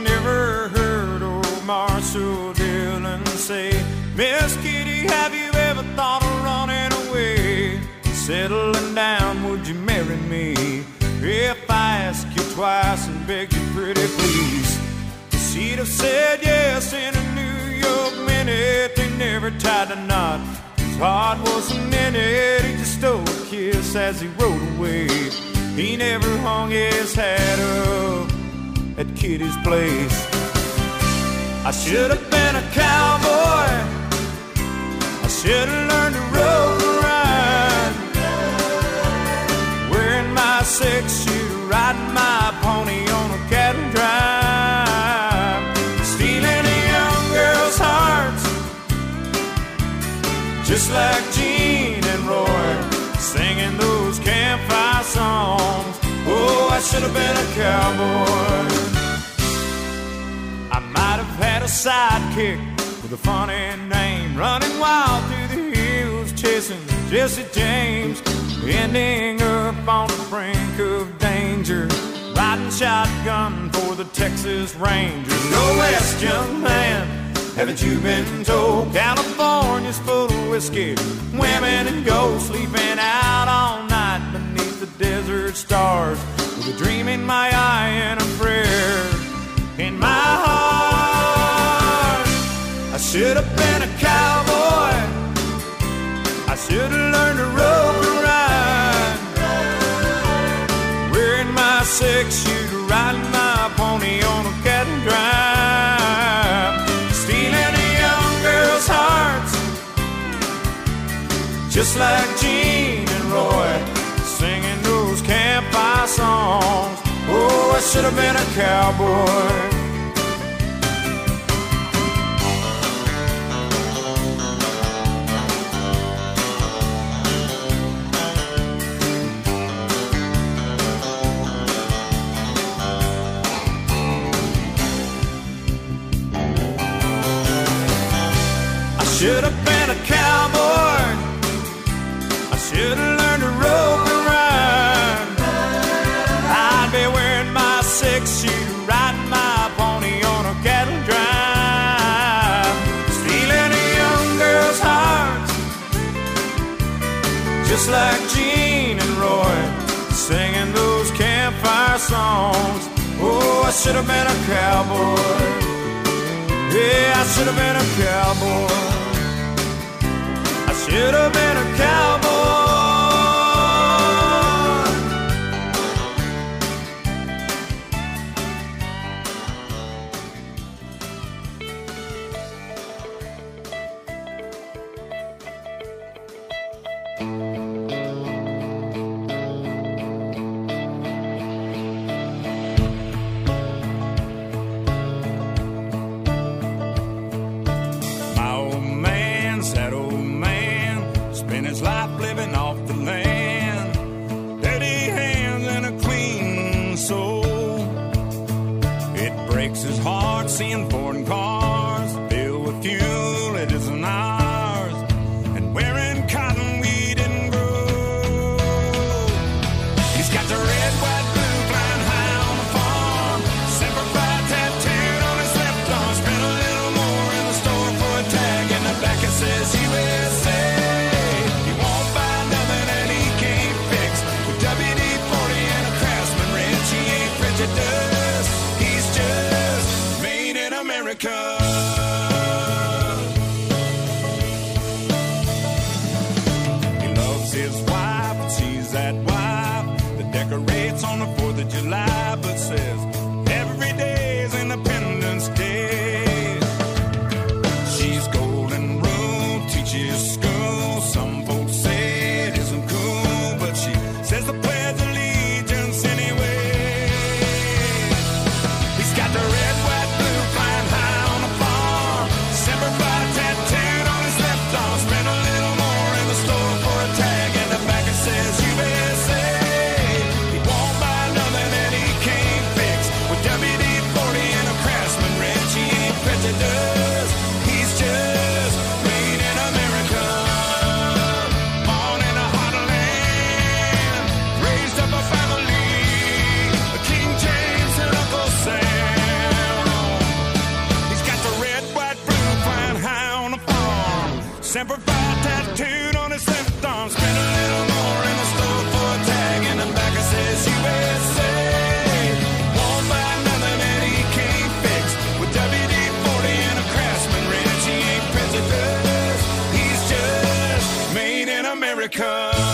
never heard old Marshall Dillon say, Miss Kitty, have you ever thought of running away? Settling down, would you marry me? If I ask you twice and beg you pretty please. She'd have said yes in a New York minute. They never tied a knot. His heart wasn't in it. He just stole a kiss as he rode away. He never hung his hat up at Kitty's place. I should have been a cowboy. I should have learned to rope and ride, wearing my 6-shooter, riding my pony on a cattle drive, stealing a young girl's hearts, just like Gene and Roy, singing those campfire songs. Oh, I should have been a cowboy. I might have had a sidekick with a funny name, running wild through the hills, chasing Jesse James, ending up on the brink of danger, riding shotgun for the Texas Rangers. Go west, young man, haven't you been told? California's full of whiskey, women and gold, sleeping out all night beneath the desert stars, with a dream in my eye and a prayer in my heart. I should have been a cowboy. I should have learned to rope and ride, wearing my 6-shooter, riding my pony on a cattle drive, stealing a young girl's hearts, just like Gene and Roy, singing those campfire songs. Oh, I should have been a cowboy. Should have been a cowboy. I should have learned to rope and ride. I'd be wearing my 6-shooter, riding my pony on a cattle drive, stealing a young girl's heart, just like Gene and Roy, singing those campfire songs. Oh, I should have been a cowboy. Yeah, I should have been a cowboy. I should have been a cowboy. My old man, sad old man, spent his life living off the land. Dirty hands and a clean soul. It breaks his heart seeing foreign cars filled with fuel it isn't ours, and wearing cotton we didn't grow. He's got the red, white, blue flying high on the farm, Semper Fi tattooed on his left arm. Spent a little more in the store for a tag, and the back it says USA. He won't buy nothing that he can't fix. With WD-40 and a Craftsman wrench, he ain't prejudiced. He's just made in America. He loves his wife, and she's that wife that decorates on the 4th of July, but says every day is Independence Day. She's golden rule, teaches school. Some folks say it isn't cool, but she says the pledge of allegiance anyway. He's got the red, white, blue flying high on the farm, Semper Fi tattooed on his left arm. Spent a little more in the store for a tag, and the back it says USA. He won't buy nothing that he can't fix. Semper Fi tattooed on his left arm. Spent a little more in the store for a tag. In the back it says USA. Won't buy nothing that he can't fix. With WD-40 and a Craftsman wrench, he ain't president. He's just made in America.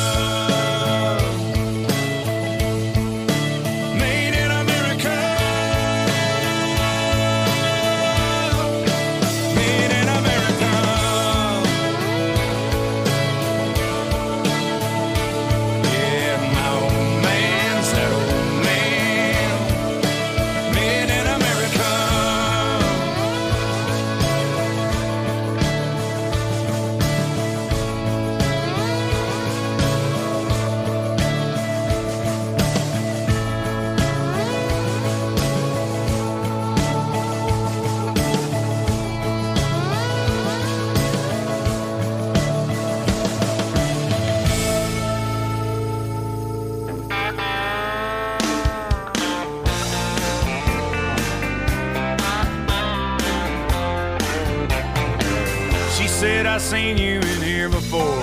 I seen you in here before.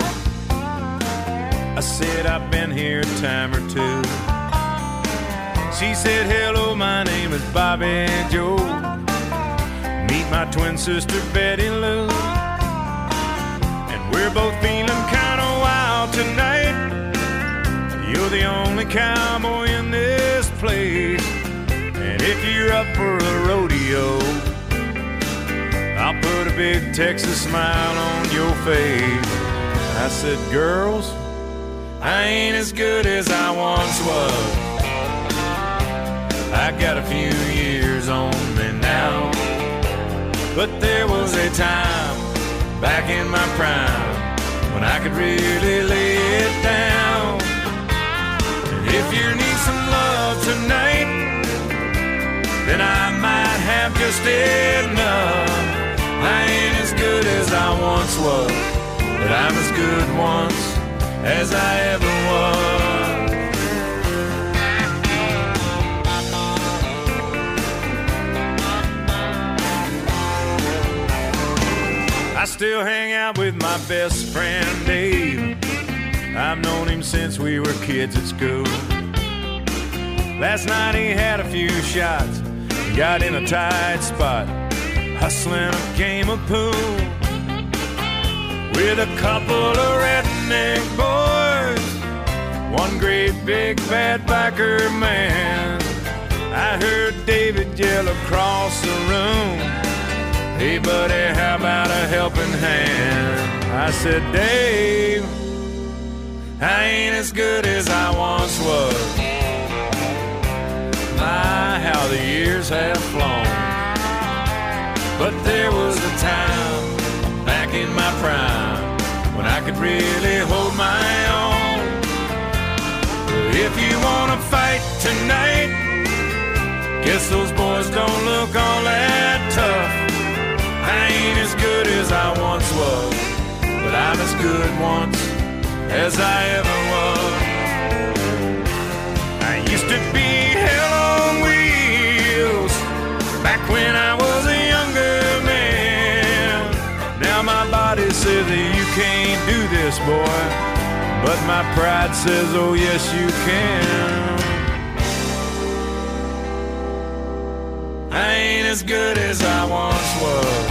I said I've been here a time or two. She said, hello, my name is Bobby Joe. Meet my twin sister Betty Lou. And we're both feeling kind of wild tonight. You're the only cowboy in this place. And if you're up for a rodeo, I'll put a big Texas smile on your face. I said, girls, I ain't as good as I once was. I got a few years on me now. But there was a time back in my prime when I could really lay it down. And if you need some love tonight, then I might have just enough. I ain't as good as I once was, but I'm as good once as I ever was. I still hang out with my best friend Dave. I've known him since we were kids at school. Last night he had a few shots, got in a tight spot, hustling a game of pool with a couple of redneck boys, one great big bad biker man. I heard David yell across the room, hey buddy, how about a helping hand? I said, Dave, I ain't as good as I once was. My, how the years have flown. But there was a time back in my prime when I could really hold my own. If you wanna fight tonight, guess those boys don't look all that tough. I ain't as good as I once was, but I'm as good once as I ever was. I used to be hell on wheels back when I was a younger man. Now my body says that you can't do this, boy, but my pride says, oh yes you can. I ain't as good as I once was.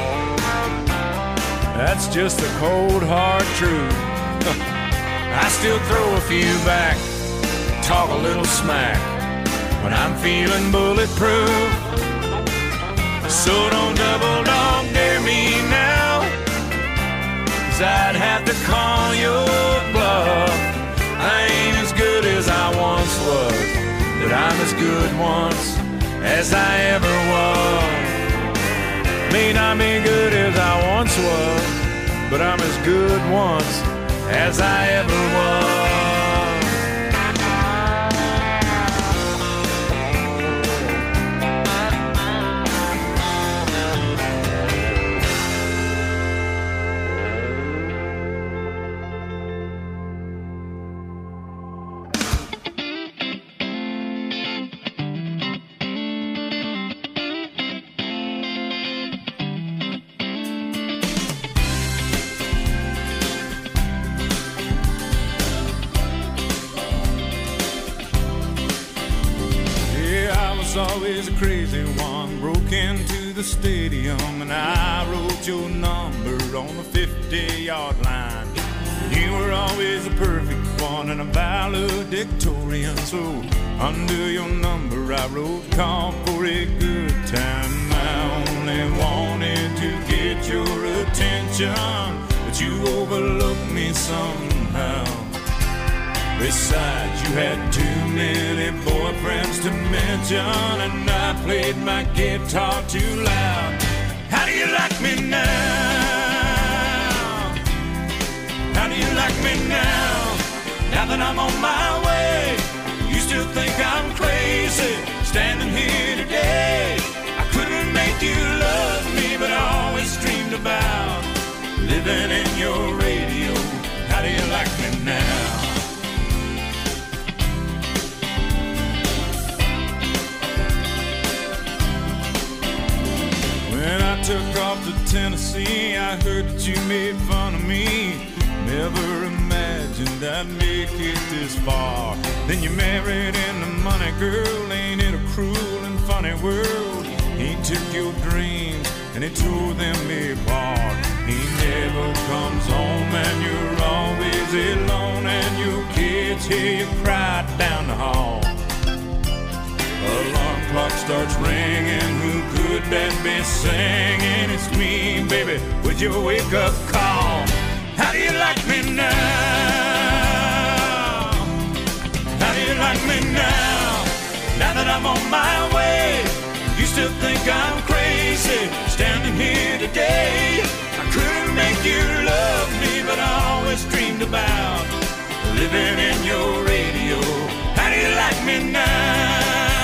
That's just the cold hard truth. I still throw a few back, talk a little smack when I'm feeling bulletproof. So don't double dog dare me now, 'cause I'd have to call your bluff. I ain't as good as I once was, but I'm as good once as I ever was. May not be good as I once was, but I'm as good once as I ever was. always a crazy one. Broke into the stadium and I wrote your number on the 50-yard line. You were always the perfect one and a valedictorian. So under your number I wrote, call for a good time. I only wanted to get your attention, but you overlooked me somehow. Besides, you had too many boyfriends to mention, and I played my guitar too loud. How do you like me now? How do you like me now? Now that I'm on my way, you still think I'm crazy, standing here today. I couldn't make you love me, but I always dreamed about living in your radio. How do you like me now? When I took off to Tennessee, I heard that you made fun of me. Never imagined I'd make it this far. Then you married into money, girl. Ain't it a cruel and funny world? He took your dreams and he tore them apart. He never comes home and you're always alone, and your kids hear you cry down the hall. Alarm clock starts ringing, who could that be singing? It's me, baby, with your wake-up call. How do you like me now? How do you like me now? Now that I'm on my way, you still think I'm crazy, standing here today. I couldn't make you love me, but I always dreamed about living in your radio. How do you like me now?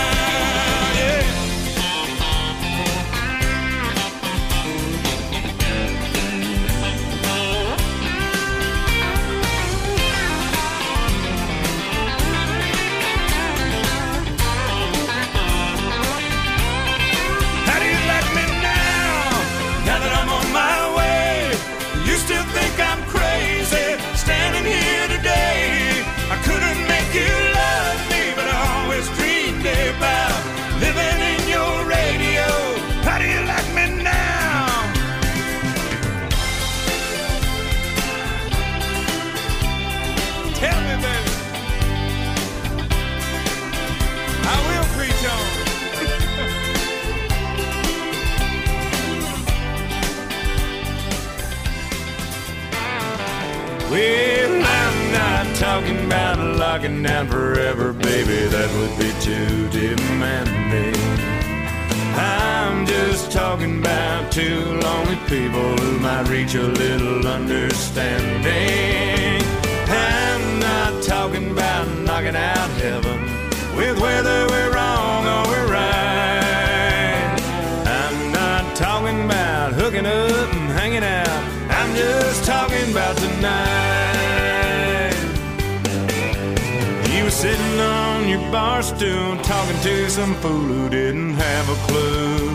Well, I'm not talking about locking down forever, baby, that would be too demanding. I'm just talking about two lonely people who might reach a little understanding. I'm not talking about knocking out heaven with whether we're wrong or we're right. I'm not talking about hooking up and hanging out. I'm just talking about tonight. You were sitting on your bar stool talking to some fool who didn't have a clue.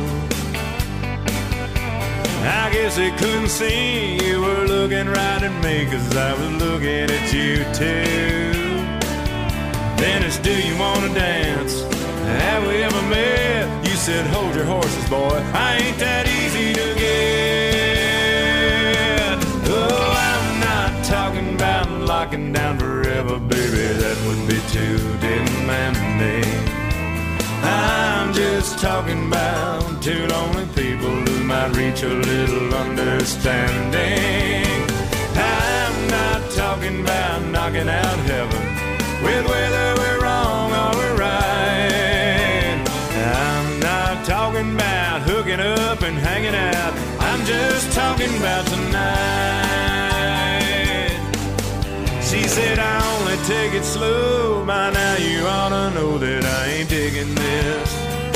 I guess he couldn't see you were looking right at me, 'cause I was looking at you too. Then it's, do you wanna dance? Have we ever met? You said, hold your horses, boy, I ain't that easy to get. Oh, I'm not talking about locking down forever, baby, that would be too demanding. I'm just talking about two lonely people who might reach a little understanding. I'm not talking about knocking out heaven with whether we're wrong or we're right. I'm not talking about hooking up and hanging out. I'm just talking about tonight. She said, I only take it slow. By now you ought to know that I ain't digging this.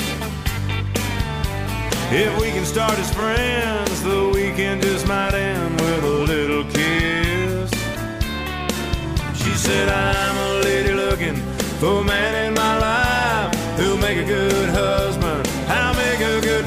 If we can start as friends, the weekend just might end with a little kiss. She said, I'm a lady looking for a man in my life who'll make a good husband, I'll make a good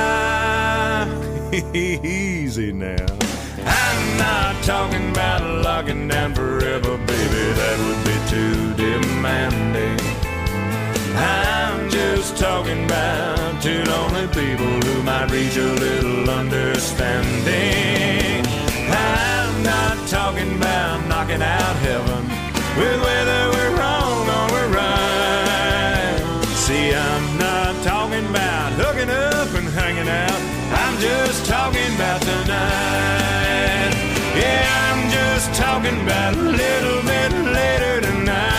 wife. Easy now. I'm not talking about locking down forever, baby, that would be too demanding. I'm just talking about two lonely people who might reach a little understanding. I'm not talking about knocking out heaven with whether we're wrong or we're right. See, I'm not talking about hooking up and hanging out. I'm just talking about tonight. Yeah, I'm just talking about a little bit later tonight.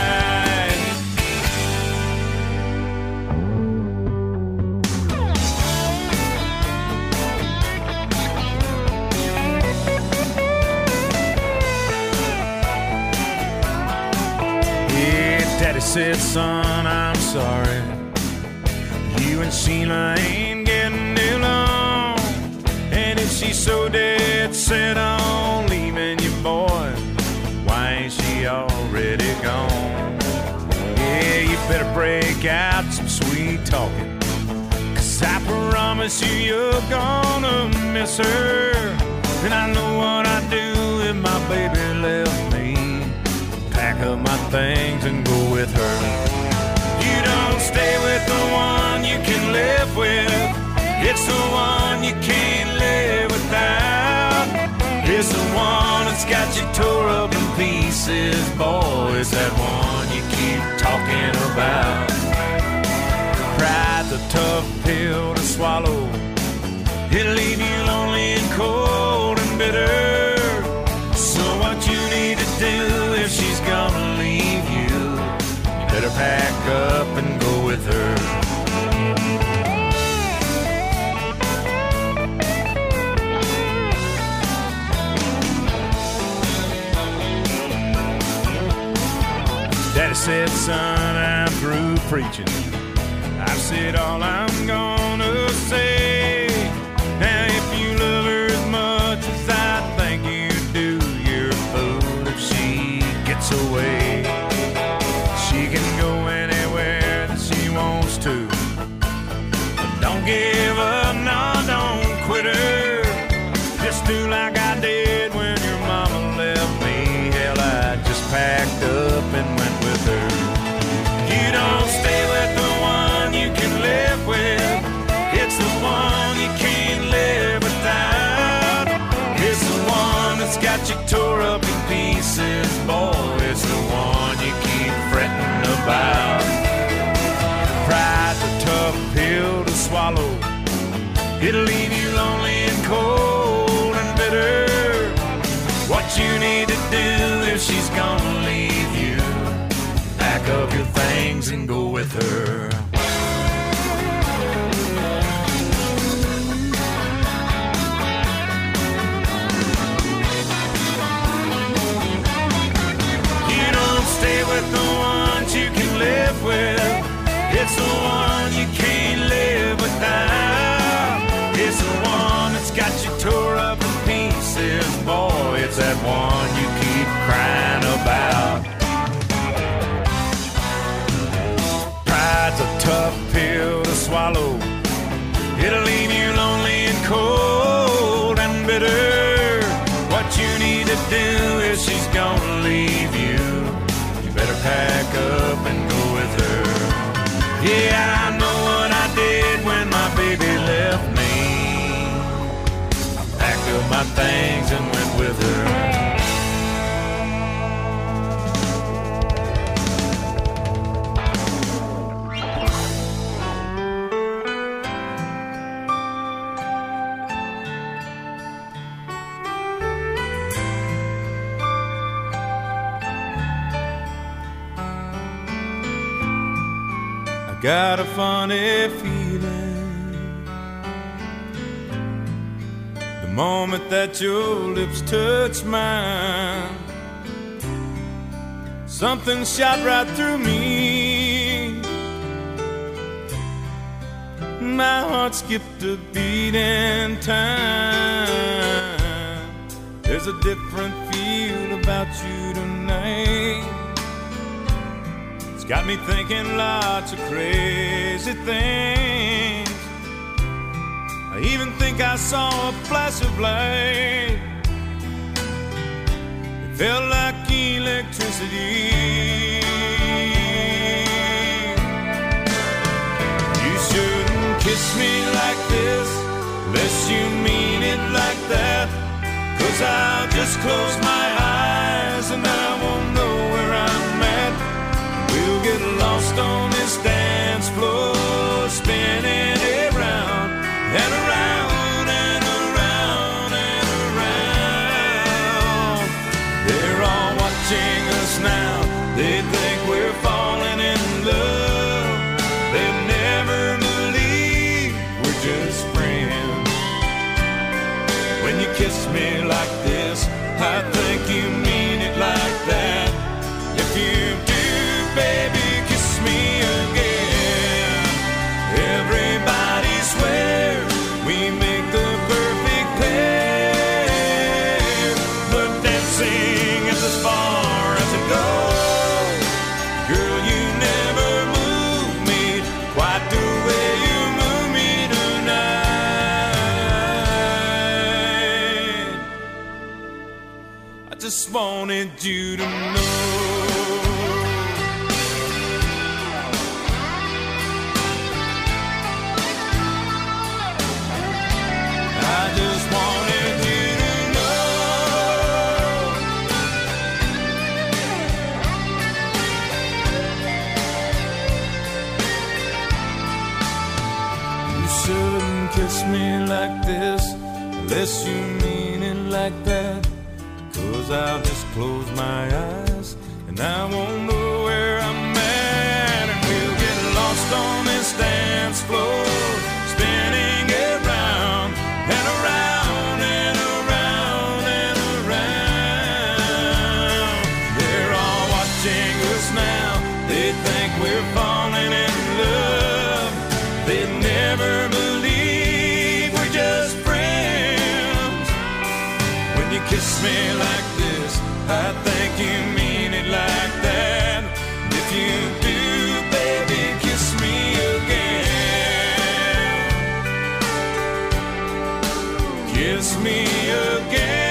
Daddy said, son, I'm sorry. You and Sheila ain't getting along. And if she's so dead set on leaving you, boy, why ain't she already gone? Yeah, you better break out some sweet talking, 'cause I promise you you're gonna miss her. And I know what I'd do if my baby left me. Pack up my things and go with her. You don't stay with the one you can live with. It's the one you can't live without. It's the one that's got you tore up in pieces. Boy, it's that one you keep talking about. Pride's a tough pill to swallow. It'll leave you lonely and cold and bitter. So what you need to do if she's gonna leave you, you better pack up and go with her. Daddy said, son, I'm through preaching. I've said all I'm gonna say. Now if you love her as much as I think you do, you're a fool if she gets away. She can go anywhere that she wants to, but don't give up, no, don't quit her. Just do like I did when your mama left me. Hell, I just packed up and went with her. You don't stay with the one you can live with. It's the one you can't live without. It's the one that's got you tore up in pieces. Boy, it's the one you keep fretting about. Pride's a tough pill to swallow. It'll leave you lonely and cold and bitter. What you need to do if she's gonna leave you, pack up your things and go with her. Stay with the ones you can live with. It's the one you can't live without. It's the one that's got you tore up in pieces. Boy, it's that one you keep crying about. Pride's a tough pill to swallow. It'll leave you lonely and cold and bitter. What you need to do if she's gonna leave you, better pack up and go with her. Yeah, I know what I did when my baby left me. I packed up my things and went with her. Got a funny feeling the moment that your lips touch mine. Something shot right through me. My heart skipped a beat in time. There's a different feel about you tonight. Got me thinking lots of crazy things. I even think I saw a flash of light. It felt like electricity. kiss me like this, unless you mean it like that. 'Cause I'll just close my eyes and I won't know where I'm at. We'll get lost on this dance floor, spinning around and around and around and around. They're all watching us now. They think we're falling in love. They never believe we're just friends. When you kiss me like this, I think you mean it like that. If you do, baby, kiss me again. Everybody swears we make the perfect pair, but dancing is as far as it goes. Girl, you never move me quite the way you move me tonight. I just wanted you to know. I just wanted you to know. You shouldn't kiss me like this, unless you mean it like that. 'Cause I'll just close my eyes and I won't know where I'm at. And we'll get lost on this dance floor, spinning around and around and around and around. They're all watching us now. They think we're falling in love. They never believe we're just friends. When you kiss me like this, I think you mean it like that. If you do, baby, kiss me again. Kiss me again.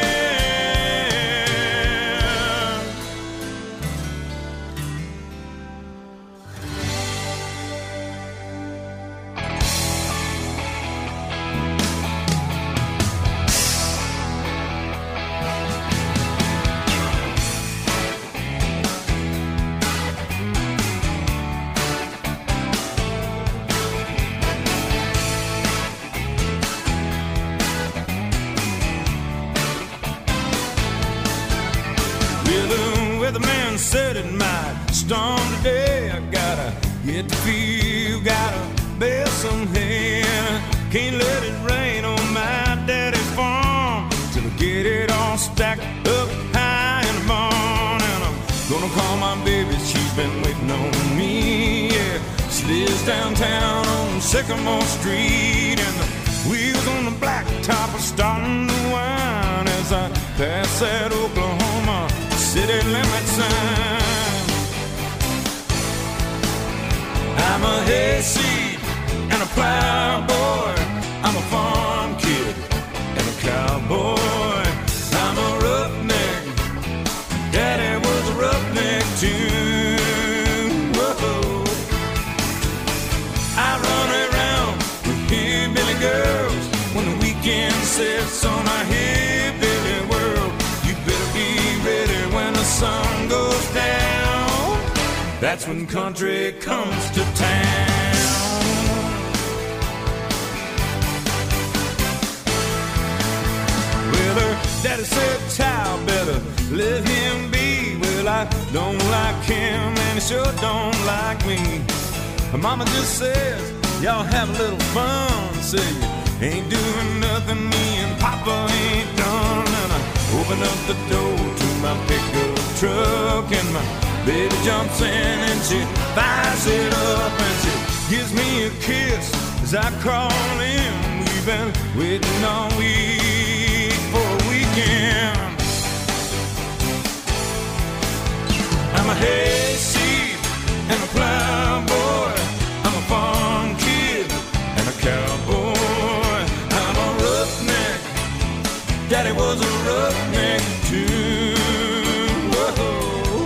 The man said it might storm today. I gotta get the feel, gotta bear some hay. Can't let it rain on my daddy's farm till I get it all stacked up high in the barn. And I'm gonna call my baby, she's been waiting on me. Yeah, she lives downtown on Sycamore Street, and the wheels on the blacktop are starting to whine as I pass that Oklahoma city limit sign. I'm a hayseed and a plowboy. I'm a farm kid and a cowboy. I'm a roughneck. Daddy was a roughneck too. Whoa. I run around with hillbilly girls when the weekend sits on our hillbilly world. You better be ready when the sun goes down. That's when country comes to town. Well, her daddy said, child, better let him be. Well, I don't like him and he sure don't like me. Her mama just says, y'all have a little fun. Say you ain't doing nothing me and Papa ain't done. And I open up the door to my pickup truck and my baby jumps in and she fires it up and she gives me a kiss as I crawl in. We've been waiting all week for a weekend. I'm a hayseed and a plowboy. I'm a farm kid and a cowboy. I'm a roughneck. Daddy was a roughneck too. Whoa.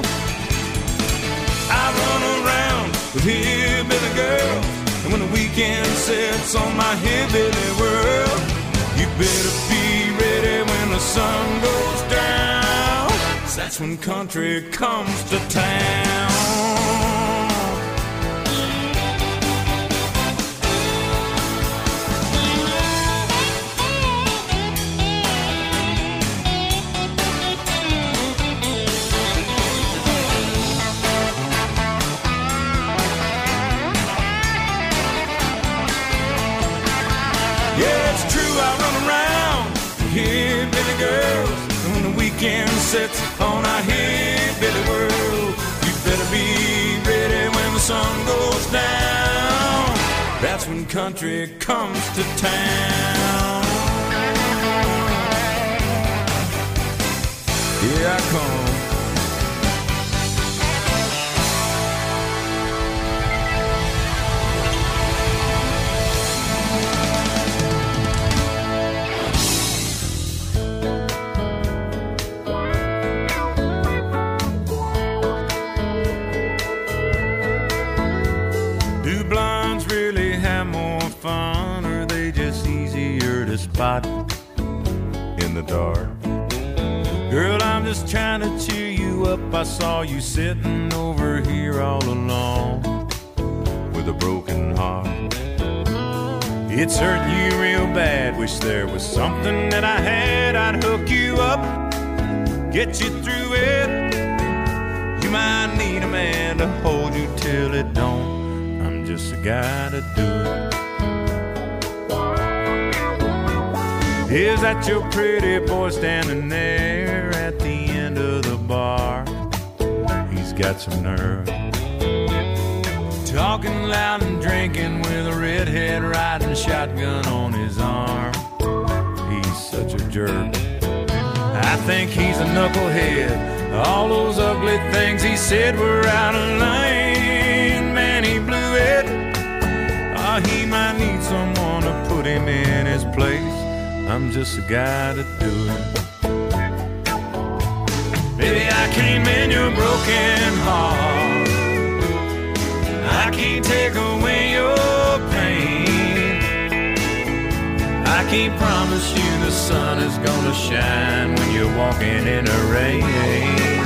I run around with hillbilly girls, and when the weekend sets house on my hillbilly world. You better be ready when the sun goes down. That's when country comes to town. Yeah, it's true, I run around hillbilly girls, and when the weekend sets on our hillbilly world, you better be ready when the sun goes down. That's when country comes to town. Here I come. Or they just easier to spot in the dark? Girl, I'm just trying to cheer you up. I saw you sitting over here all alone with a broken heart. It's hurting you real bad. Wish there was something that I had. I'd hook you up, get you through it. You might need a man to hold you till it don't. I'm just a guy to do it. Is that your pretty boy standing there at the end of the bar? He's got some nerve, talking loud and drinking with a redhead riding shotgun on his arm. He's such a jerk. I think he's a knucklehead. All those ugly things he said were out of line. Man, he blew it. He might need someone to put him in his place. I'm just a guy to do it. Baby, I can't mend your broken heart. I can't take away your pain. I can't promise you the sun is gonna shine when you're walking in the rain.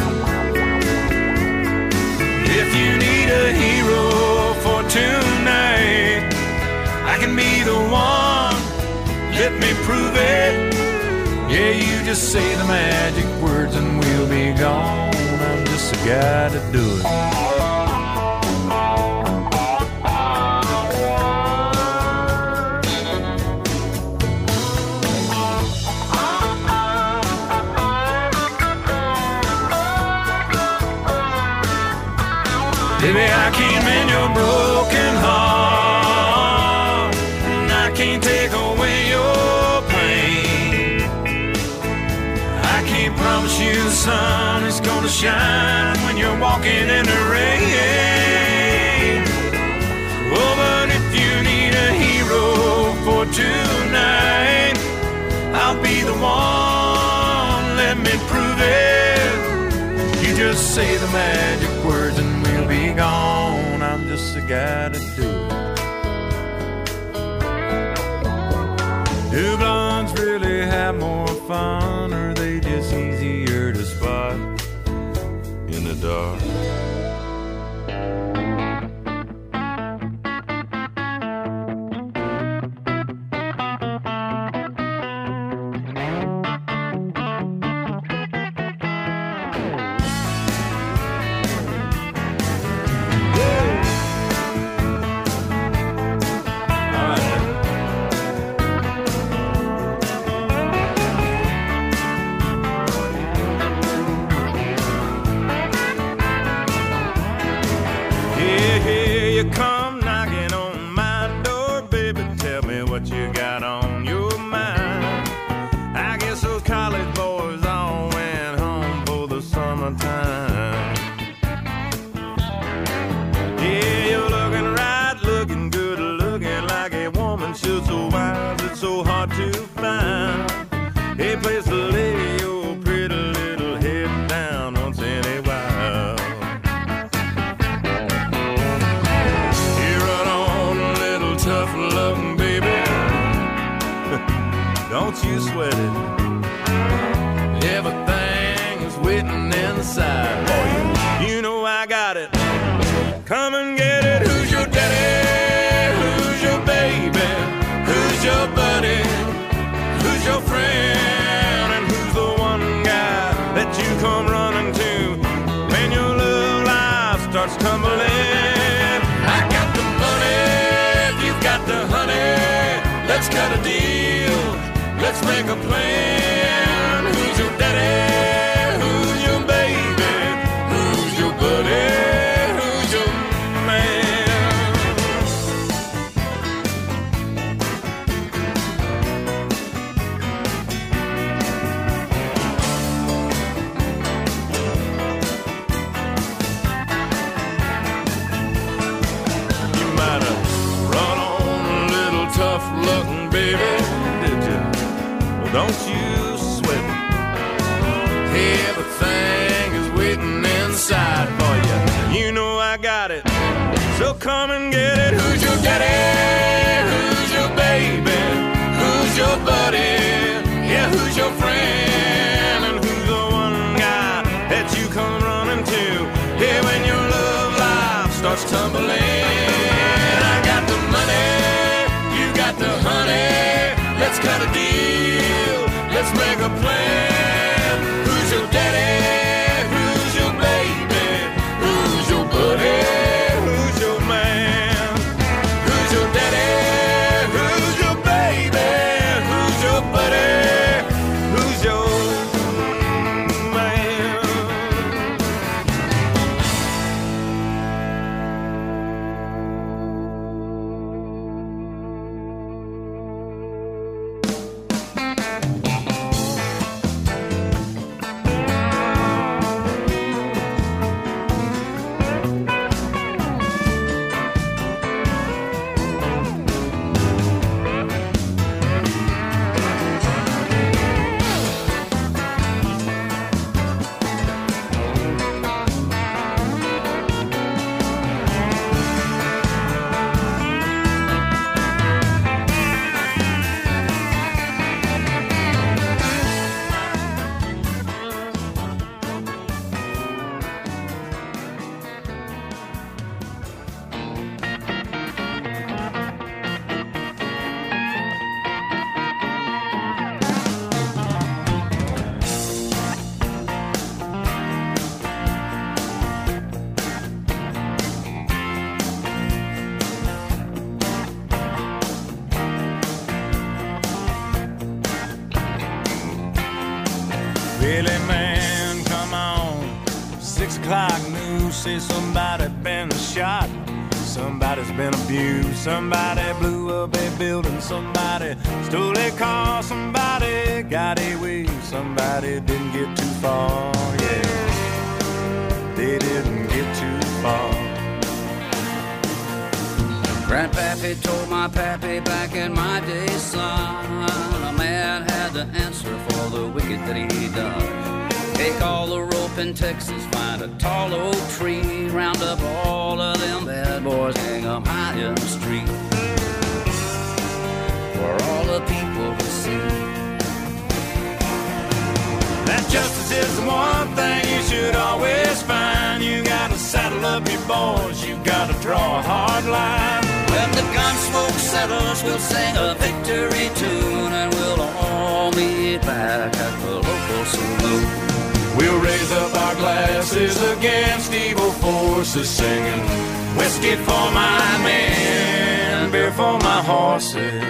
If you need a hero for tonight, I can be the one. Let me prove it. Yeah, you just say the magic words and we'll be gone. I'm just a guy to do it. Baby, I can't mend your broken heart, and I can't take away your pain. I can't promise you the sun is gonna shine when you're walking in the rain. Oh, but if you need a hero for tonight, I'll be the one. Let me prove it. You just say the magic words and we'll be gone. I'm just a guy to do it. Do blondes really have more fun, or are they just easier to spot in the dark? Come knocking on my door, baby, tell me what you got on your mind. I guess those college boys all went home for the summertime. Yeah, you're looking right, looking good, looking like a woman should. So wise, it's so hard to find a place to lay your pretty little head down once in a while. Tough loving, baby. don't you sweat it. Everything is waiting inside for you. You know I got it. Come and get it. Who's your daddy? Who's your baby? Who's your buddy? Who's your friend? And who's the one guy that you come running to when your love life starts tumbling? I got the money, you've got the honey. Let's cut a deal, let's make a plan. Who's your daddy? Who's your baby? Who's your buddy? Who's your man? You might have run on a little tough looking baby, did you? Well, don't you sweat it. Everything is waiting inside for you. You know I got it. So come and get it. Who's your daddy? Who's your baby? Who's your buddy? Yeah, who's your friend? And who's the one guy that you come running to? Yeah, when your love life starts tumbling. I got the money, you got the honey. Let's cut a deal, let's make a plan. Who's your daddy? Who's your baby? Who's your buddy? Who's your man? Who's your daddy? Who's your baby? Who's your buddy? Who's your man? Really, man, come on. 6 o'clock news say somebody been shot. Somebody's been abused. Somebody blew up a building. Somebody stole a car. Somebody got away. Somebody didn't get too far. Yeah, they didn't get too far. Grandpappy told my pappy back in my day, son, a man had to answer for the wicked that he done. Take all the rope in Texas, find a tall oak tree, round up all of them bad boys, hang them high in the street, for all the people to see. That justice is the one thing you should always find. You gotta saddle up your boys, you gotta draw a hard line. When the gun smoke settles, we'll sing a victory tune, and we'll all meet back at the local saloon. We'll raise up our glasses against evil forces, singing whiskey for my men, beer for my horses.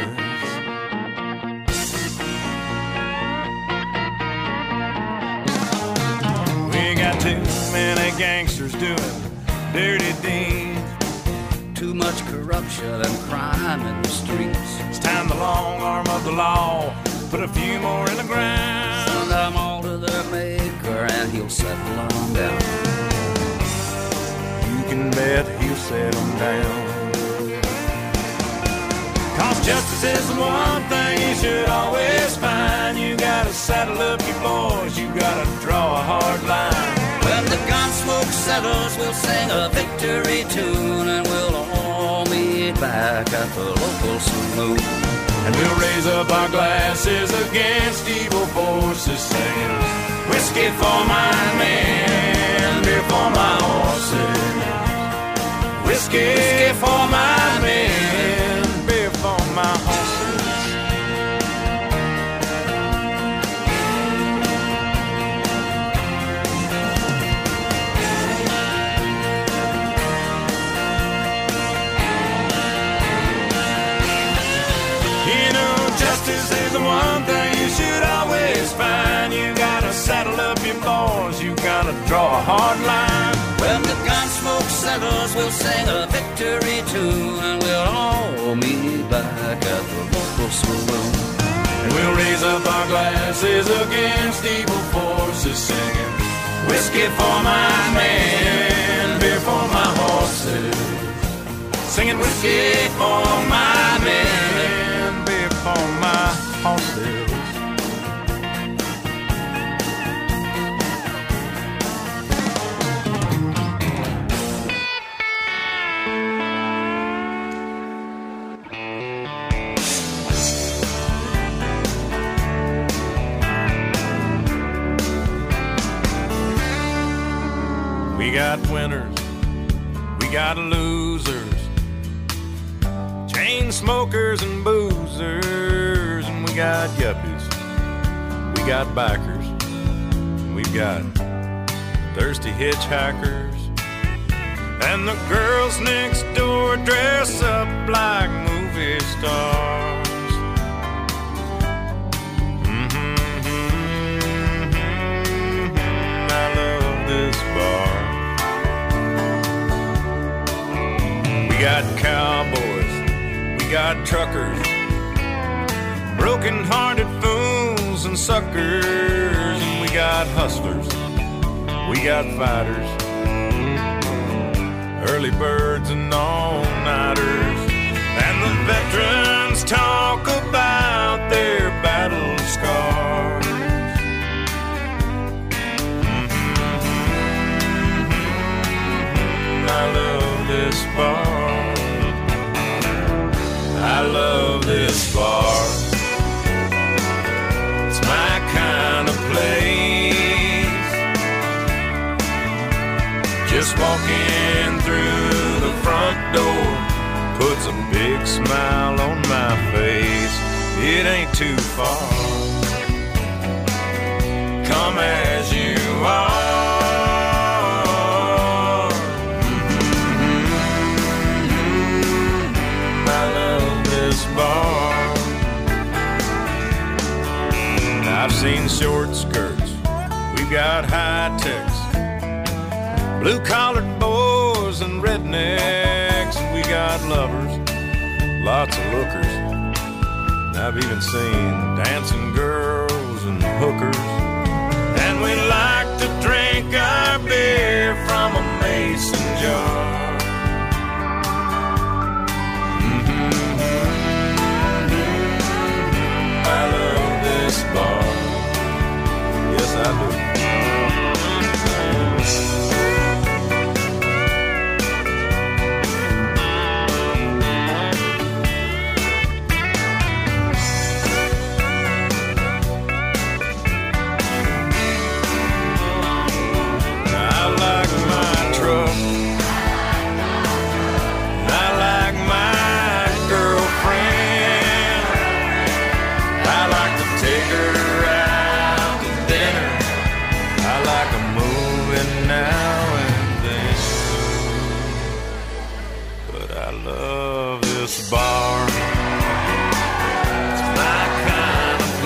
We got too many gangsters doing dirty deeds. Too much corruption and crime in the streets. It's time the long arm of the law put a few more in the ground. Send them all to their maker and he'll settle them down. You can bet he'll set them down. 'Cause justice is the one thing you should always find. You gotta saddle up your boys, you gotta draw a hard line. When the gun smoke settles, we'll sing a victory tune, and we'll all meet back at the local saloon. And we'll raise up our glasses against evil forces, singing, whiskey for my men, beer for my horses. Whiskey for my men, beer for my horses. You know, justice is the one thing you should always find. You gotta saddle up your boys, you gotta draw a hard line. When the gun smoke settles, we'll sing a victory tune, and we'll all meet back at the local saloon. And we'll raise up our glasses against evil forces, singing, whiskey for my men, beer for my horses. Singing whiskey for my men, beer for my horses. We got winners, we got losers, chain smokers and boozers, and we got yuppies, we got bikers, and we've got thirsty hitchhikers, and the girls next door dress up like movie stars. I love this bar. We got cowboys, we got truckers, broken-hearted fools and suckers, and we got hustlers, we got fighters, early birds and all-nighters, and the veterans talk about their battle scars. I love this bar. I love this bar. It's my kind of place. Just walking through the front door puts a big smile on my face. It ain't too far. Come as you are. Bar. I've seen short skirts, we've got high techs, blue-collared boys and rednecks, and we got lovers, lots of lookers. I've even seen dancing girls and hookers, and we like to drink our beer from a mason jar. I love this bar. Yes, I do. I like my truck. I like my girlfriend. I like to take her out to dinner. I like a movie now and then. But I love this bar. It's my kind of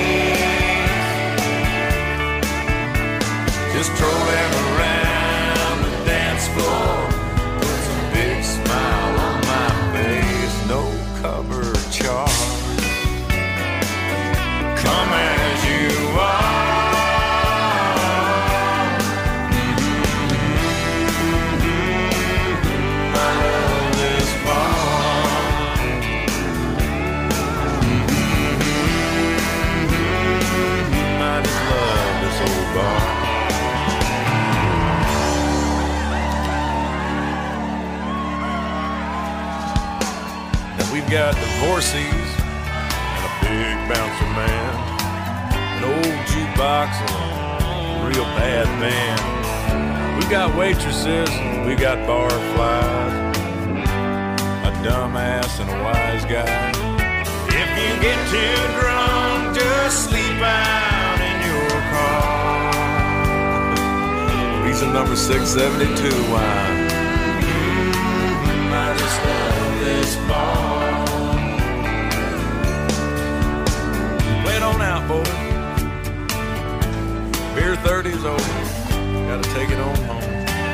place. Just strolling around the dance floor puts a big smile on my face. No cover charge. Come as you are. I love this bar. I just love this old bar. Now we've got divorcees, big bouncer man, an old jukebox and a real bad band. We got waitresses, we got barflies, a dumbass and a wise guy. If you get too drunk, just sleep out in your car. Reason number 672 wine. I just love this bar. Wait on out, boys. Beer 30's over. Gotta take it on home.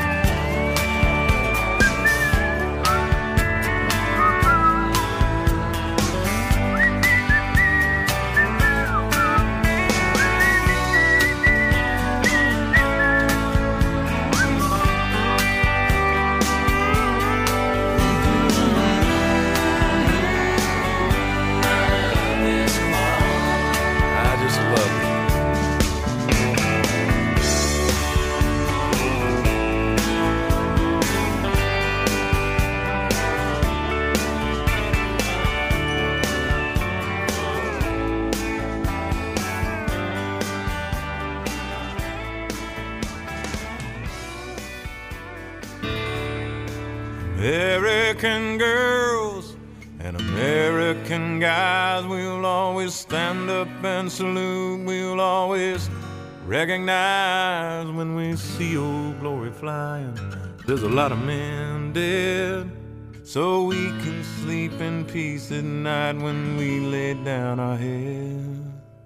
American girls and American guys, we'll always stand up and salute. We'll always recognize when we see old glory flying. There's a lot of men dead, so we can sleep in peace at night when we lay down our head.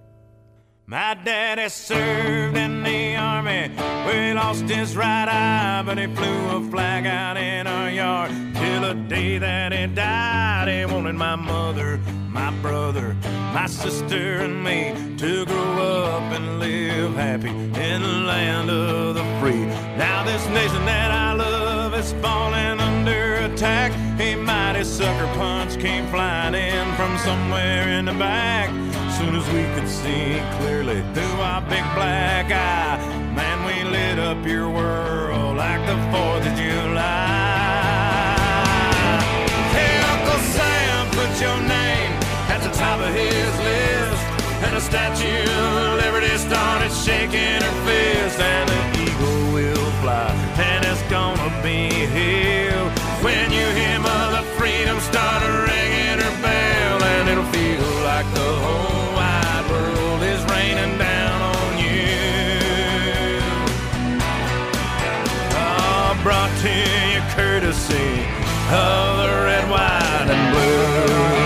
My daddy served in the army, where he lost his right eye, but he flew a flag out in our yard till the day that he died. He wanted my mother, my brother, my sister and me to grow up and live happy in the land of the free. Now this nation that I love is falling under attack. A mighty sucker punch came flying in from somewhere in the back. Soon as we could see clearly through our big black eye, man, we lit up your world like the 4th of July. Hey, Uncle Sam, put your name at the top of his list, and the Statue of Liberty started shaking her fist, and the eagle will fly, and it's gonna be here when you hear Mother Freedom start ringing her bell, and it'll feel like the whole wide world is raining down on you. Oh, brought to you courtesy of the red, white, and blue.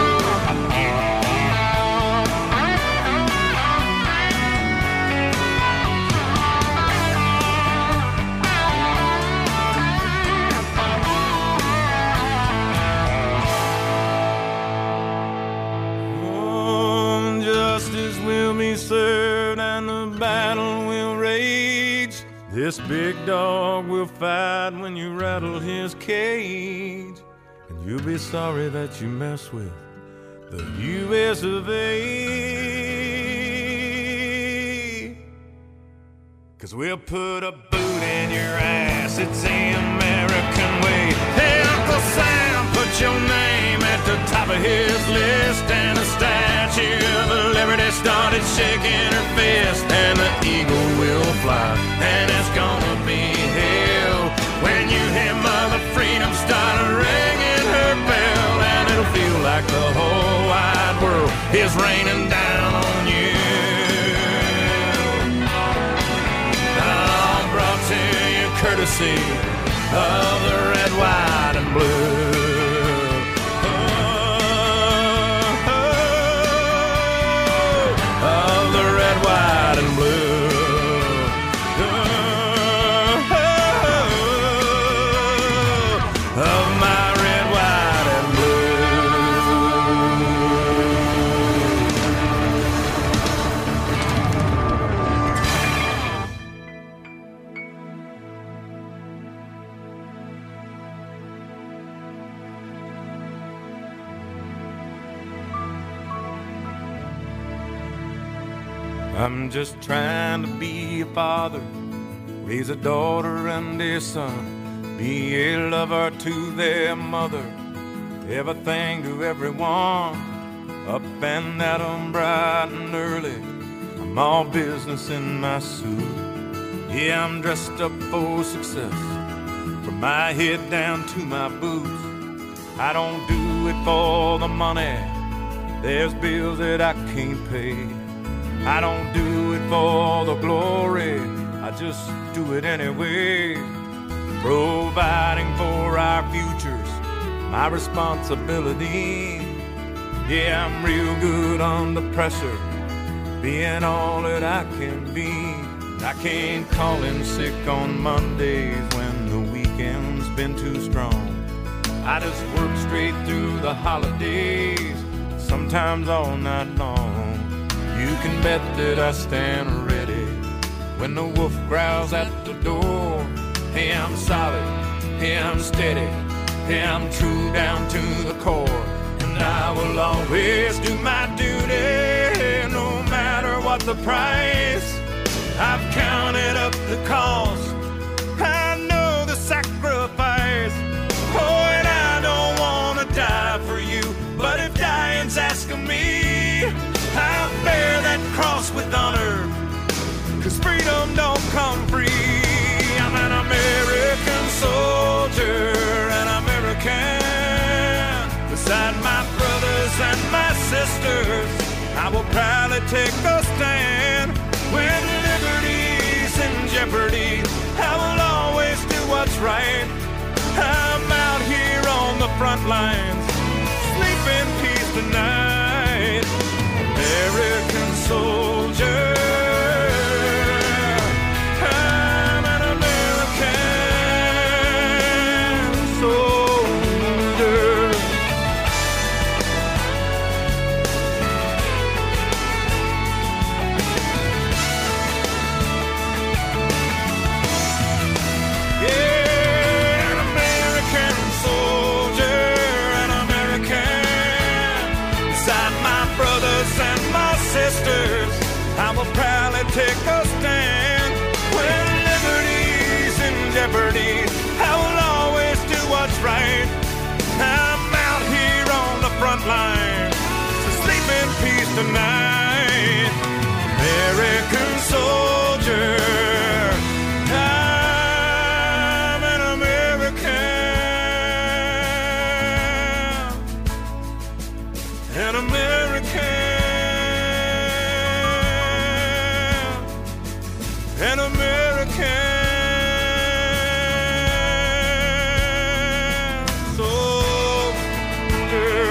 Served and the battle will rage. This big dog will fight when you rattle his cage, and you'll be sorry that you mess with the U.S. of A. 'Cause we'll put a boot in your ass, it's the American way. Hey, Uncle Sam, put your name at the top of his list, and the Statue of Liberty started shaking her fist, and the eagle will fly, and it's gonna be hell when you hear Mother Freedom start ringing her bell, and it'll feel like the whole wide world is raining down on you. Oh, brought to you courtesy of the red, white, and blue. White and blue. Of my red, white, and I'm just trying to be a father, raise a daughter and a son, be a lover to their mother, everything to everyone. Up and at 'em bright and early, I'm all business in my suit. Yeah, I'm dressed up for success, from my head down to my boots. I don't do it for the money, there's bills that I can't pay. I don't do it for the glory, I just do it anyway. Providing for our futures, my responsibility. Yeah, I'm real good under pressure, being all that I can be. I can't call in sick on Mondays when the weekend's been too strong. I just work straight through the holidays, sometimes all night long. You can bet that I stand ready when the wolf growls at the door. Hey, I'm solid, hey, I'm steady, hey, I'm true down to the core. And I will always do my duty, no matter what the price. I've counted up the cost, I know the sacrifice. Oh, and I don't want to die for you, but if dying's asking me, I'll bear that cross with honor, 'cause freedom don't come free. I'm an American soldier, an American. Beside my brothers and my sisters, I will proudly take a stand. When liberty's in jeopardy, I will always do what's right. I'm out here on the front lines, sleep in peace tonight. American soldier, I'm an American soldier. Yeah, an American soldier, an American. Beside my brothers and my sisters, I will proudly take a stand. When liberty's in jeopardy, I will always do what's right. I'm out here on the front line, so sleep in peace tonight. American soldier, I'm an American, an American, an American soldier.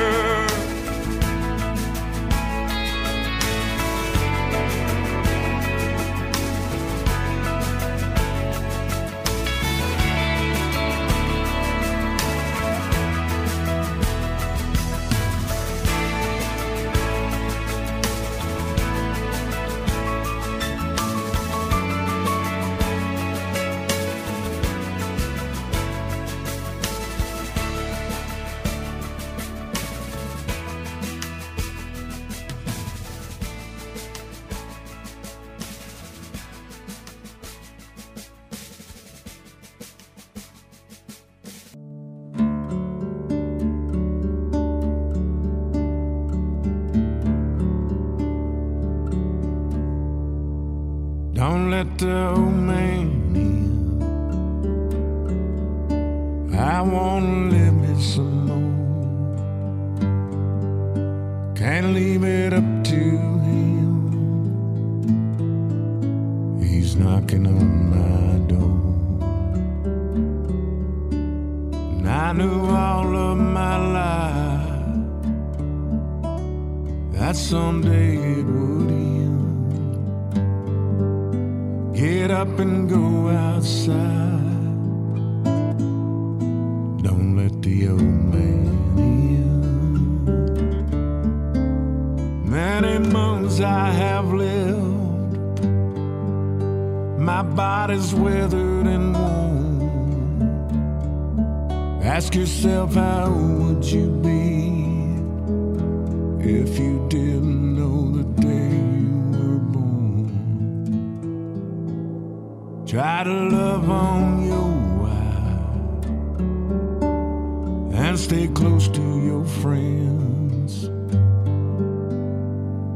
Don't let the old man in. I wanna live me some more. Can't leave it up to him. He's knocking on my door. And I knew all of my life that someday it would end. Get up and go outside. Don't let the old man in. Many months I have lived, my body's withered and worn. Ask yourself, how would you be if you didn't know the day you were born? Try to love on your wife and stay close to your friends.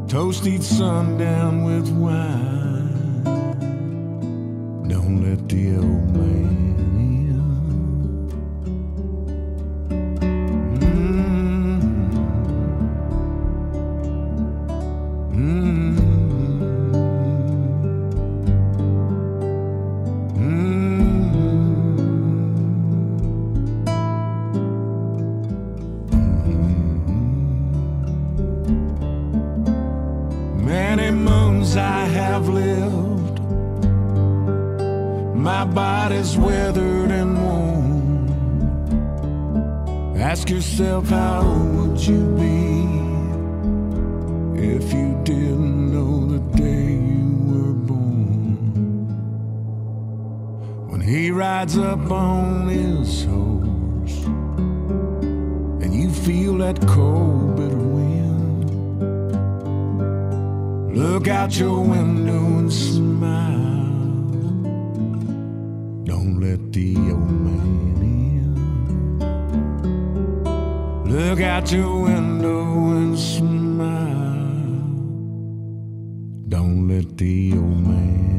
Toast each sundown with wine. Don't let the old man in. Many moons I have lived, my body's weathered and worn. Ask yourself, how old would you be if you didn't know the day you were born? When he rides up on his horse and you feel that cold, bitter wind, look out your window and smile. Don't let the old man in. Look out your window and smile. Don't let the old man